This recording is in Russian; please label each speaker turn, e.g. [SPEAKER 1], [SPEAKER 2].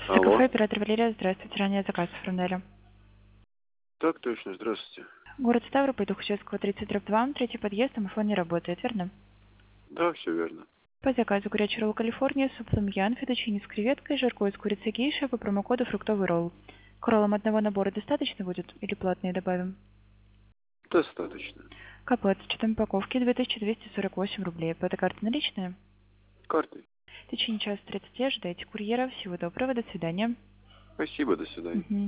[SPEAKER 1] Алло.
[SPEAKER 2] Кафе «Оператор Валерия». Здравствуйте. Ранее заказ оформляли.
[SPEAKER 1] Так точно, здравствуйте.
[SPEAKER 2] Город Ставрополь, Тухачевского, 30/2. Третий подъезд, домофон не работает, верно?
[SPEAKER 1] Да, все верно.
[SPEAKER 2] По заказу горячий ролл Калифорния, суп том-ям, фетучини с креветкой, жаркое с курицей гейша по промокоду фруктовый ролл. К роллам одного набора достаточно будет или платные добавим?
[SPEAKER 1] Достаточно.
[SPEAKER 2] КП с учетом упаковки 2248 рублей. По этой карте наличные?
[SPEAKER 1] Картой.
[SPEAKER 2] В течение часа 30 ожидайте курьера. Всего доброго, до свидания.
[SPEAKER 1] Спасибо, до свидания.
[SPEAKER 2] Мгм.